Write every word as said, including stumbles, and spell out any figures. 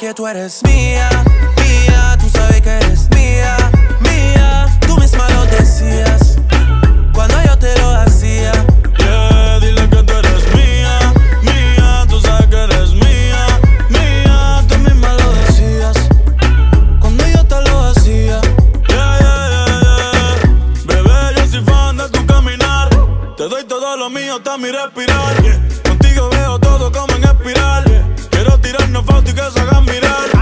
que tú eres mía, mía. Tú sabes que eres mía, mía. Tú misma lo decías cuando yo te lo hacía. Yeah, dile que tú eres mía, mía. Tú sabes que eres mía, mía. Tú misma lo decías cuando yo te lo hacía. Yeah, yeah, yeah, yeah. Bebé, yo soy fan de tu caminar. Te doy todo lo mío hasta mi respirar. Yeah. Contigo veo todo como en espiral. Yeah. Quiero tirarnos fotos y que se hagan mirar.